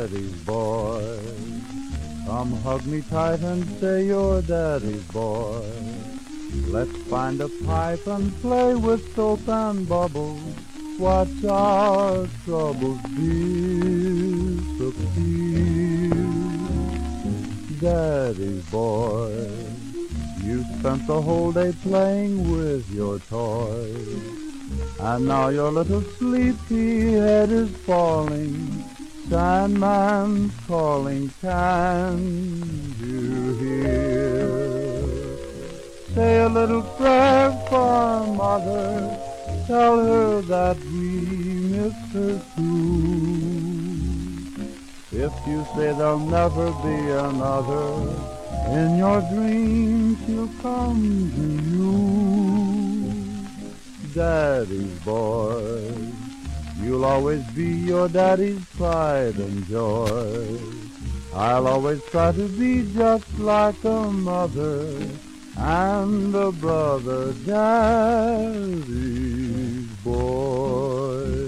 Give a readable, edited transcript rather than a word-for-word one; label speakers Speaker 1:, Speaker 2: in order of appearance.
Speaker 1: daddy's boy. Come hug me tight and say you're daddy's boy. Let's find a pipe and play with soap and bubbles. Watch our troubles disappear. Daddy's boy, you spent the whole day playing with your toys, and now your little sleepy head is falling. Sandman's calling, can you hear? Say a little prayer for Mother, tell her that we miss her too. If you say there'll never be another, in your dreams she'll come to you. Daddy's boy, you'll always be your daddy's pride and joy. I'll always try to be just like a mother and a brother, daddy's boy.